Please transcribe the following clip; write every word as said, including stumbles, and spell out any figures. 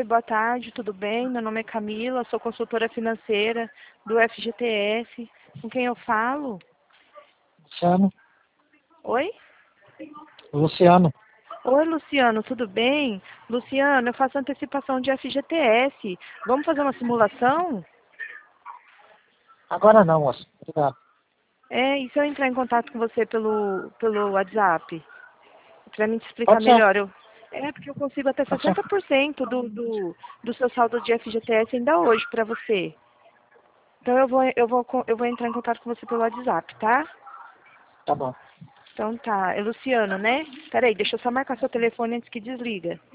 Oi, boa tarde, tudo bem? Meu nome é Camila, sou consultora financeira do F G T S. Com quem eu falo? Luciano. Oi? Luciano. Oi, Luciano, tudo bem? Luciano, eu faço antecipação de F G T S. Vamos fazer uma simulação? Agora não, moço. Obrigado. É, e se eu entrar em contato com você pelo, pelo WhatsApp? Para me te explicar Pode ser. melhor. Eu, é, porque eu consigo até Pode ser. sessenta por cento do, do, do seu saldo de F G T S ainda hoje para você. Então eu vou, eu, vou, eu vou entrar em contato com você pelo WhatsApp, tá? Tá bom. Então tá. É Luciano, né? Peraí, deixa eu só marcar seu telefone antes que desliga.